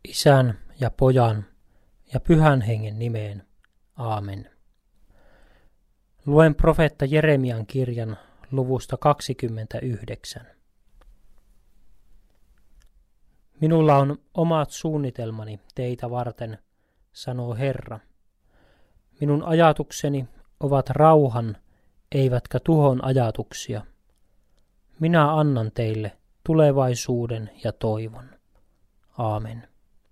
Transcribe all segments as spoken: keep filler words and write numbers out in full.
Isän ja Pojan ja Pyhän Hengen nimeen. Aamen. Luen profeetta Jeremian kirjan luvusta kaksikymmentäyhdeksän. Minulla on omat suunnitelmani teitä varten, sanoo Herra. Minun ajatukseni ovat rauhan, eivätkä tuhon ajatuksia. Minä annan teille tulevaisuuden ja toivon. Aamen.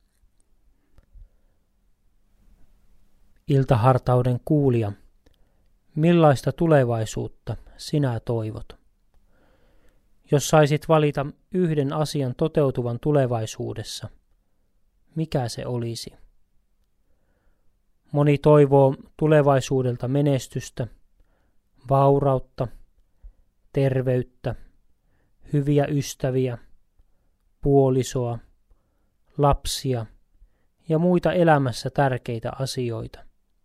Iltahartauden kuulija, millaista tulevaisuutta sinä toivot? Jos saisit valita yhden asian toteutuvan tulevaisuudessa, mikä se olisi? Moni toivoo tulevaisuudelta menestystä, vaurautta, terveyttä, hyviä ystäviä, puolisoa, lapsia ja muita elämässä tärkeitä asioita.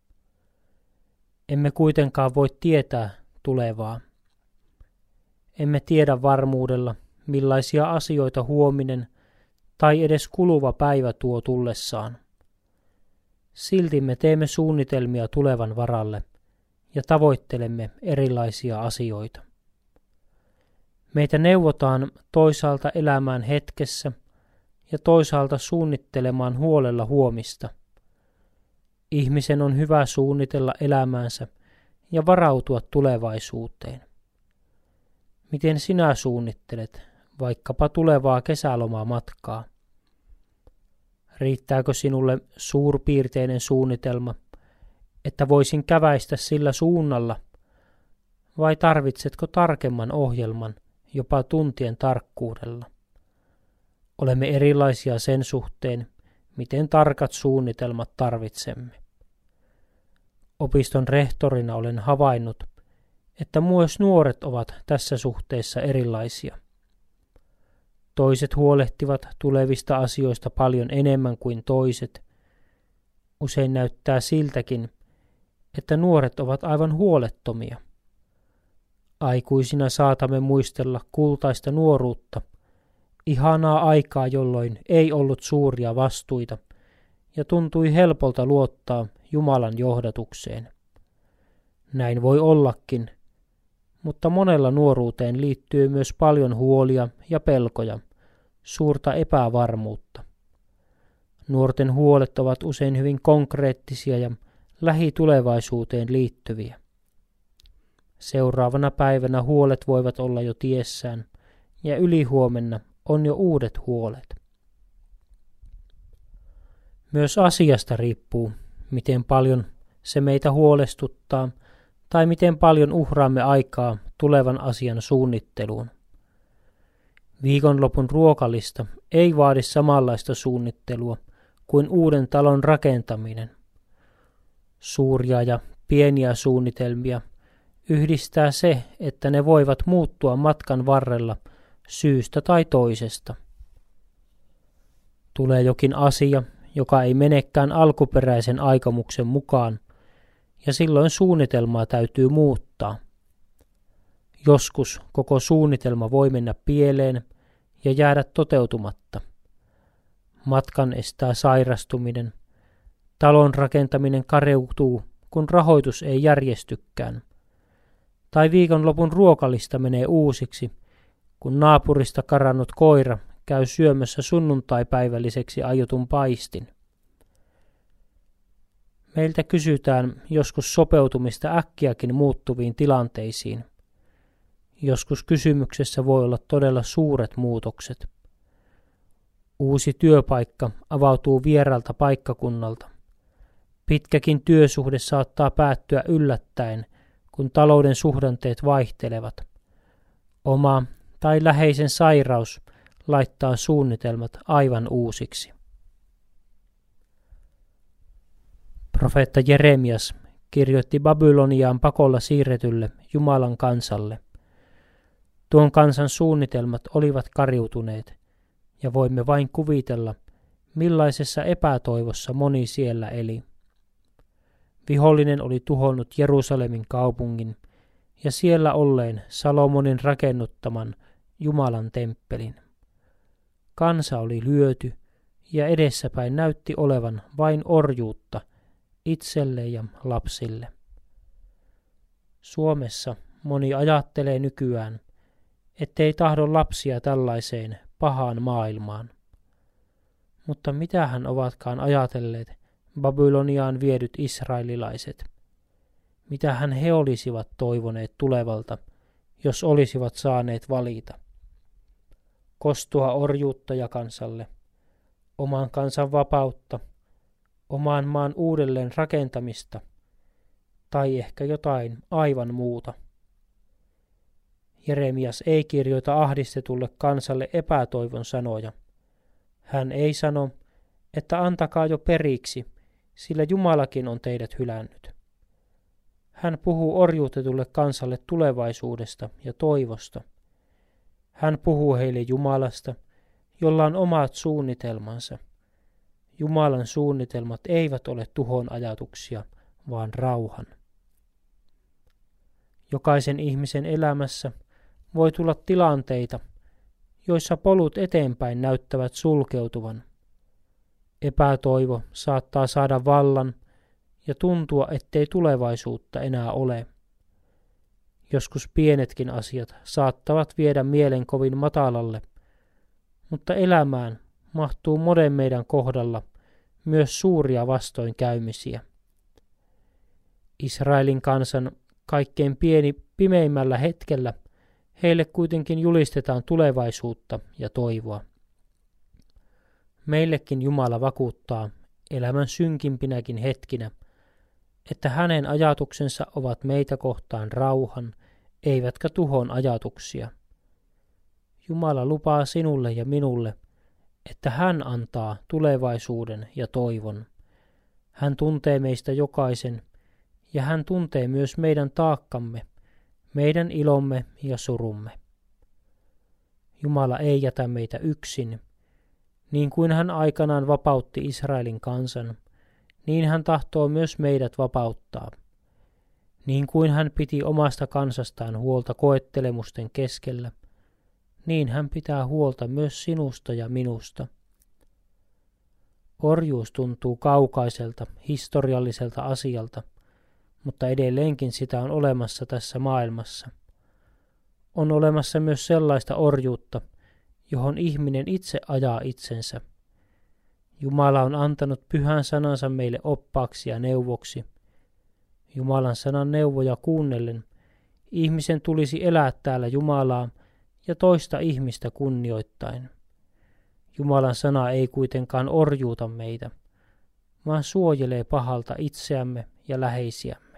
Emme kuitenkaan voi tietää tulevaa. Emme tiedä varmuudella, millaisia asioita huominen tai edes kuluva päivä tuo tullessaan. Silti me teemme suunnitelmia tulevan varalle ja tavoittelemme erilaisia asioita. Meitä neuvotaan toisaalta elämään hetkessä ja toisaalta suunnittelemaan huolella huomista. Ihmisen on hyvä suunnitella elämäänsä ja varautua tulevaisuuteen. Miten sinä suunnittelet vaikkapa tulevaa kesälomaa matkaa? Riittääkö sinulle suurpiirteinen suunnitelma, että voisin käväistä sillä suunnalla, vai tarvitsetko tarkemman ohjelman jopa tuntien tarkkuudella? Olemme erilaisia sen suhteen, miten tarkat suunnitelmat tarvitsemme. Opiston rehtorina olen havainnut, että myös nuoret ovat tässä suhteessa erilaisia. Toiset huolehtivat tulevista asioista paljon enemmän kuin toiset. Usein näyttää siltäkin, että nuoret ovat aivan huolettomia. Aikuisina saatamme muistella kultaista nuoruutta, ihanaa aikaa, jolloin ei ollut suuria vastuita ja tuntui helpolta luottaa Jumalan johdatukseen. Näin voi ollakin, mutta monella nuoruuteen liittyy myös paljon huolia ja pelkoja, suurta epävarmuutta. Nuorten huolet ovat usein hyvin konkreettisia ja lähitulevaisuuteen liittyviä. Seuraavana päivänä huolet voivat olla jo tiessään ja ylihuomenna on jo uudet huolet. Myös asiasta riippuu, miten paljon se meitä huolestuttaa tai miten paljon uhraamme aikaa tulevan asian suunnitteluun. Viikonlopun ruokalista ei vaadi samanlaista suunnittelua kuin uuden talon rakentaminen. Suuria ja pieniä suunnitelmia yhdistää se, että ne voivat muuttua matkan varrella syystä tai toisesta. Tulee jokin asia, joka ei menekään alkuperäisen aikomuksen mukaan, ja silloin suunnitelmaa täytyy muuttaa. Joskus koko suunnitelma voi mennä pieleen ja jäädä toteutumatta. Matkan estää sairastuminen. Talon rakentaminen kareutuu, kun rahoitus ei järjestykään. Tai viikonlopun ruokalista menee uusiksi, kun naapurista karannut koira käy syömässä sunnuntaipäivälliseksi aiotun paistin. Meiltä kysytään joskus sopeutumista äkkiäkin muuttuviin tilanteisiin. Joskus kysymyksessä voi olla todella suuret muutokset. Uusi työpaikka avautuu vieraalta paikkakunnalta. Pitkäkin työsuhde saattaa päättyä yllättäen, kun talouden suhdanteet vaihtelevat. Oma tai läheisen sairaus laittaa suunnitelmat aivan uusiksi. Profeetta Jeremias kirjoitti Babyloniaan pakolla siirretylle Jumalan kansalle. Tuon kansan suunnitelmat olivat kariutuneet, ja voimme vain kuvitella, millaisessa epätoivossa moni siellä eli. Vihollinen oli tuhonnut Jerusalemin kaupungin ja siellä olleen Salomonin rakennuttaman Jumalan temppelin. Kansa oli lyöty ja edessäpäin näytti olevan vain orjuutta itselle ja lapsille. Suomessa moni ajattelee nykyään, ettei tahdo lapsia tällaiseen pahaan maailmaan. Mutta mitähän ovatkaan ajatelleet Babyloniaan viedyt israelilaiset? Mitähän he olisivat toivoneet tulevalta, jos olisivat saaneet valita? Kostua orjuuttaja kansalle, oman kansan vapautta, oman maan uudelleen rakentamista tai ehkä jotain aivan muuta. Jeremias ei kirjoita ahdistetulle kansalle epätoivon sanoja. Hän ei sano, että antakaa jo periksi, sillä Jumalakin on teidät hylännyt. Hän puhuu orjuutetulle kansalle tulevaisuudesta ja toivosta. Hän puhuu heille Jumalasta, jolla on omat suunnitelmansa. Jumalan suunnitelmat eivät ole tuhon ajatuksia, vaan rauhan. Jokaisen ihmisen elämässä voi tulla tilanteita, joissa polut eteenpäin näyttävät sulkeutuvan. Epätoivo saattaa saada vallan ja tuntua, ettei tulevaisuutta enää ole. Joskus pienetkin asiat saattavat viedä mielen kovin matalalle, mutta elämään mahtuu monen meidän kohdalla myös suuria vastoinkäymisiä. Israelin kansan kaikkein pieni pimeimmällä hetkellä heille kuitenkin julistetaan tulevaisuutta ja toivoa. Meillekin Jumala vakuuttaa elämän synkimpinäkin hetkinä, että hänen ajatuksensa ovat meitä kohtaan rauhan, eivätkä tuhon ajatuksia. Jumala lupaa sinulle ja minulle, että hän antaa tulevaisuuden ja toivon. Hän tuntee meistä jokaisen, ja hän tuntee myös meidän taakkamme, meidän ilomme ja surumme. Jumala ei jätä meitä yksin. Niin kuin hän aikanaan vapautti Israelin kansan, niin hän tahtoo myös meidät vapauttaa. Niin kuin hän piti omasta kansastaan huolta koettelemusten keskellä, niin hän pitää huolta myös sinusta ja minusta. Orjuus tuntuu kaukaiselta, historialliselta asialta, mutta edelleenkin sitä on olemassa tässä maailmassa. On olemassa myös sellaista orjuutta, johon ihminen itse ajaa itsensä. Jumala on antanut pyhän sanansa meille oppaaksi ja neuvoksi. Jumalan sanan neuvoja kuunnellen ihmisen tulisi elää täällä Jumalaa ja toista ihmistä kunnioittain. Jumalan sana ei kuitenkaan orjuuta meitä, vaan suojelee pahalta itseämme ja läheisiämme.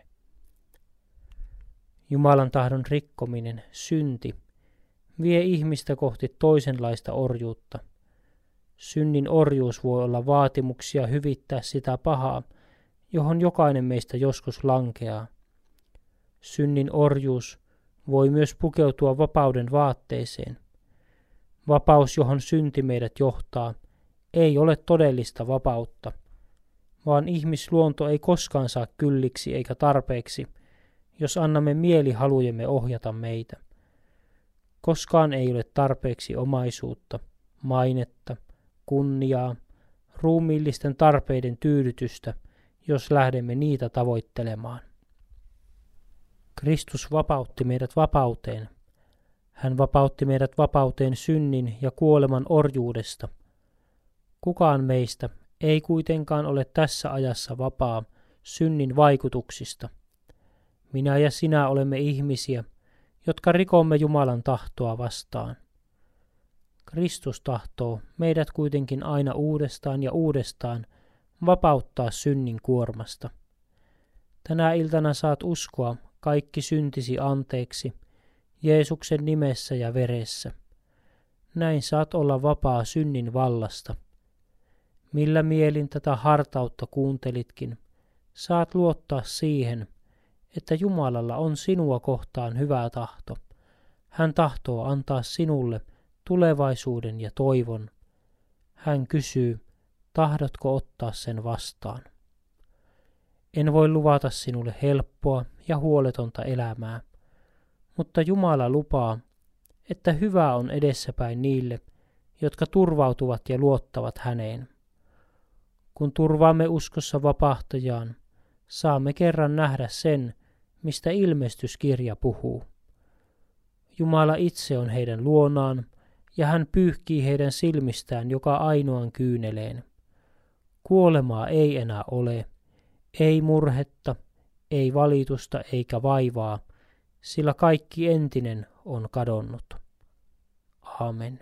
Jumalan tahdon rikkominen, synti, vie ihmistä kohti toisenlaista orjuutta. Synnin orjuus voi olla vaatimuksia hyvittää sitä pahaa, johon jokainen meistä joskus lankeaa. Synnin orjuus voi myös pukeutua vapauden vaatteeseen. Vapaus, johon synti meidät johtaa, ei ole todellista vapautta, vaan ihmisluonto ei koskaan saa kylliksi eikä tarpeeksi, jos annamme mielihalujemme ohjata meitä. Koskaan ei ole tarpeeksi omaisuutta, mainetta, kunniaa, ruumiillisten tarpeiden tyydytystä, jos lähdemme niitä tavoittelemaan. Kristus vapautti meidät vapauteen. Hän vapautti meidät vapauteen synnin ja kuoleman orjuudesta. Kukaan meistä ei kuitenkaan ole tässä ajassa vapaa synnin vaikutuksista. Minä ja sinä olemme ihmisiä, jotka rikomme Jumalan tahtoa vastaan. Kristus tahtoo meidät kuitenkin aina uudestaan ja uudestaan vapauttaa synnin kuormasta. Tänä iltana saat uskoa kaikki syntisi anteeksi Jeesuksen nimessä ja veressä. Näin saat olla vapaa synnin vallasta. Millä mielin tätä hartautta kuuntelitkin, saat luottaa siihen, että Jumalalla on sinua kohtaan hyvä tahto. Hän tahtoo antaa sinulle tulevaisuuden ja toivon. Hän kysyy, tahdotko ottaa sen vastaan? En voi luvata sinulle helppoa ja huoletonta elämää, mutta Jumala lupaa, että hyvä on edessäpäin niille, jotka turvautuvat ja luottavat häneen. kun turvaamme uskossa vapahtajaan, saamme kerran nähdä sen, mistä ilmestyskirja puhuu. Jumala itse on heidän luonaan, ja hän pyyhkii heidän silmistään joka ainoan kyyneleen. Kuolemaa ei enää ole, ei murhetta, ei valitusta eikä vaivaa, sillä kaikki entinen on kadonnut. Aamen.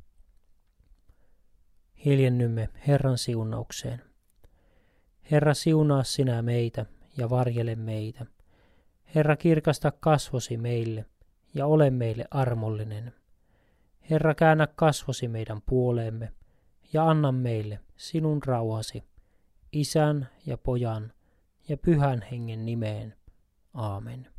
Hiljennymme Herran siunaukseen. Herra, siunaa sinä meitä ja varjele meitä. Herra, kirkasta kasvosi meille ja ole meille armollinen. Herra, käännä kasvosi meidän puoleemme ja anna meille sinun rauhasi, Isän ja Pojan ja Pyhän Hengen nimeen. Aamen.